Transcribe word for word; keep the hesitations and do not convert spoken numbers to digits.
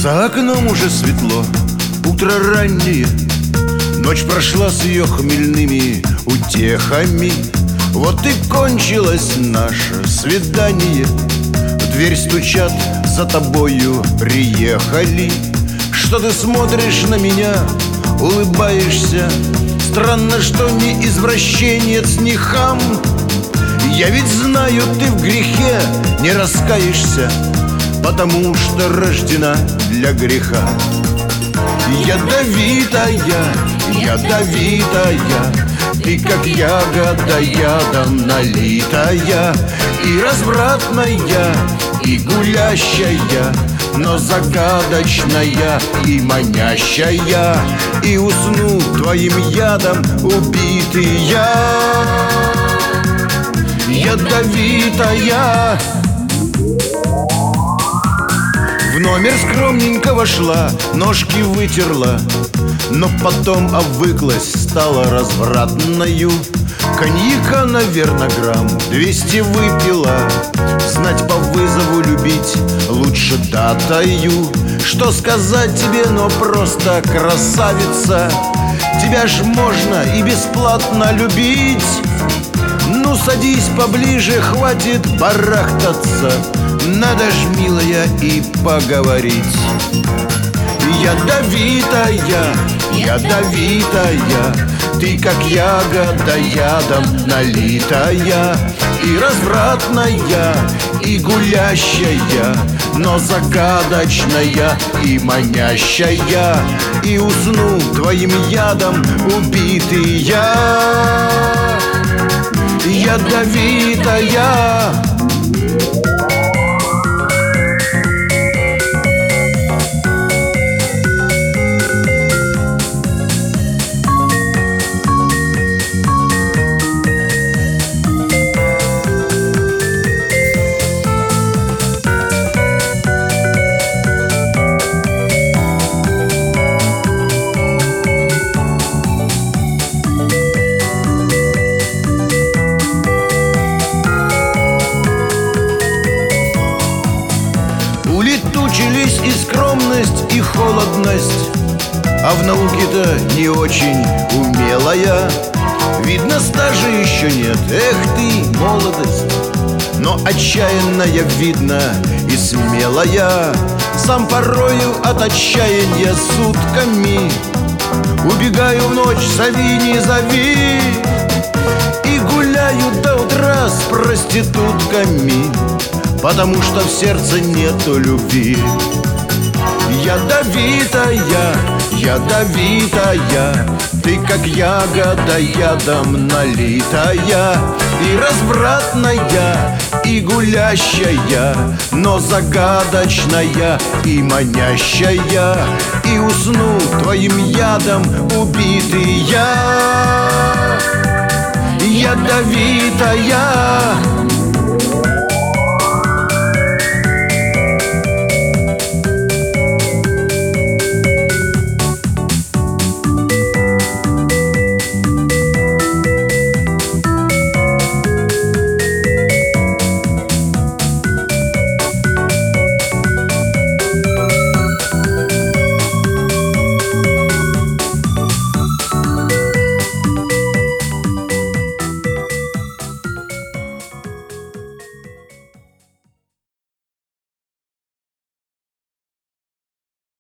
За окном уже светло, утро раннее, ночь прошла с ее хмельными утехами. Вот и кончилось наше свидание. В дверь стучат, за тобою приехали. Что ты смотришь на меня, улыбаешься? Странно, что ни извращенец, ни хам. Я ведь знаю, ты в грехе не раскаешься, потому что рождена для греха. Ядовитая, ядовитая, ты как ягода ядом налитая, и развратная, и гулящая, но загадочная и манящая, и усну твоим ядом убитый я. Ядовитая. В номер скромненько вошла, ножки вытерла, но потом обвыклась, стала развратною. Коньяка, наверно, грамм двести выпила. Знать по вызову любить лучше датою. Что сказать тебе, но просто красавица. Тебя ж можно и бесплатно любить. Ну, садись поближе, хватит барахтаться. Надо ж, милая, и поговорить. Ядовитая, ядовитая, ты как ягода ядом налитая, и развратная, и гулящая, но загадочная и манящая, и усну твоим ядом убитый я. Ядовитая. Улетучились и скромность, и холодность, а в науке-то не очень умелая. Видно, стажа еще нет, эх ты, молодость, но отчаянная, видно, и смелая. Сам порою от отчаяния сутками убегаю в ночь, зови, не зови, и гуляю до утра с проститутками, потому что в сердце нету любви. Ядовитая, ядовитая, ты как ягода ядом налитая, и развратная, и гулящая, но загадочная и манящая, и усну твоим ядом убитый я. Ядовитая.